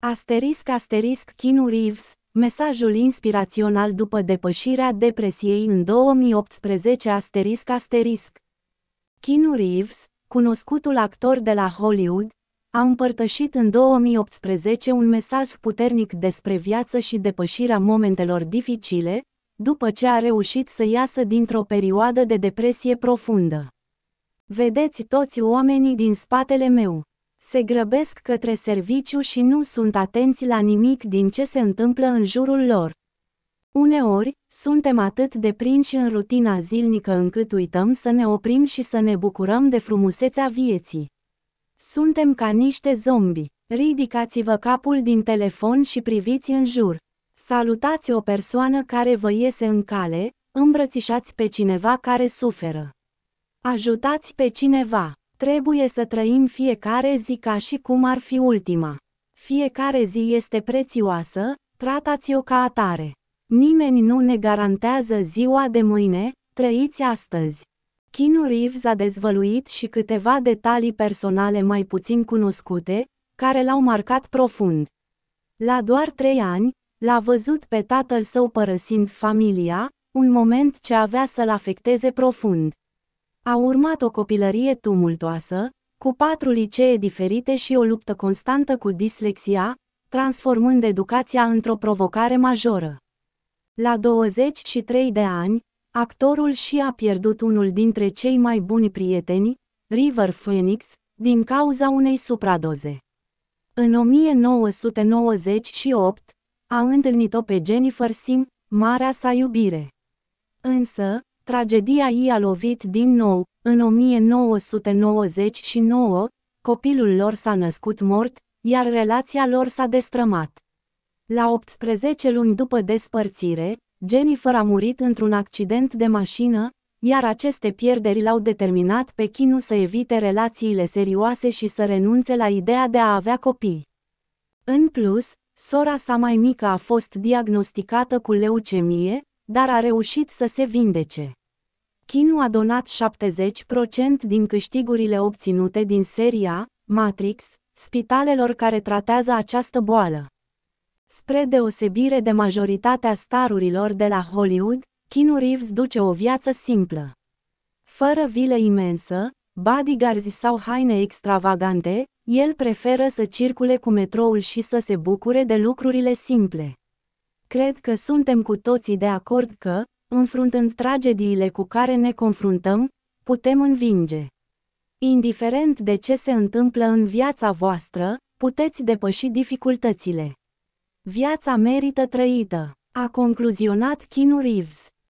Keanu Reeves, mesajul inspirațional după depășirea depresiei în 2018. Keanu Reeves, cunoscutul actor de la Hollywood, a împărtășit în 2018 un mesaj puternic despre viață și depășirea momentelor dificile, după ce a reușit să iasă dintr-o perioadă de depresie profundă. Vedeți toți oamenii din spatele meu. Se grăbesc către serviciu și nu sunt atenți la nimic din ce se întâmplă în jurul lor. Uneori, suntem atât de prinși în rutina zilnică încât uităm să ne oprim și să ne bucurăm de frumusețea vieții. Suntem ca niște zombi. Ridicați-vă capul din telefon și priviți în jur. Salutați o persoană care vă iese în cale, îmbrățișați pe cineva care suferă. Ajutați pe cineva. Trebuie să trăim fiecare zi ca și cum ar fi ultima. Fiecare zi este prețioasă, tratați-o ca atare. Nimeni nu ne garantează ziua de mâine, trăiți astăzi. Keanu Reeves a dezvăluit și câteva detalii personale mai puțin cunoscute, care l-au marcat profund. La doar 3 ani, l-a văzut pe tatăl său părăsind familia, un moment ce avea să-l afecteze profund. A urmat o copilărie tumultoasă, cu 4 licee diferite și o luptă constantă cu dislexia, transformând educația într-o provocare majoră. La 23 de ani, actorul și-a pierdut unul dintre cei mai buni prieteni, River Phoenix, din cauza unei supradoze. În 1998, a întâlnit-o pe Jennifer Sim, marea sa iubire. Însă, tragedia i-a lovit din nou. În 1999, copilul lor s-a născut mort, iar relația lor s-a destrămat. La 18 luni după despărțire, Jennifer a murit într-un accident de mașină, iar aceste pierderi l-au determinat pe Keanu să evite relațiile serioase și să renunțe la ideea de a avea copii. În plus, sora sa mai mică a fost diagnosticată cu leucemie, dar a reușit să se vindece. Keanu a donat 70% din câștigurile obținute din seria Matrix spitalelor care tratează această boală. Spre deosebire de majoritatea starurilor de la Hollywood, Keanu Reeves duce o viață simplă. Fără vilă imensă, bodyguards sau haine extravagante, el preferă să circule cu metroul și să se bucure de lucrurile simple. Cred că suntem cu toții de acord că, înfruntând tragediile cu care ne confruntăm, putem învinge. Indiferent de ce se întâmplă în viața voastră, puteți depăși dificultățile. Viața merită trăită, a concluzionat Keanu Reeves.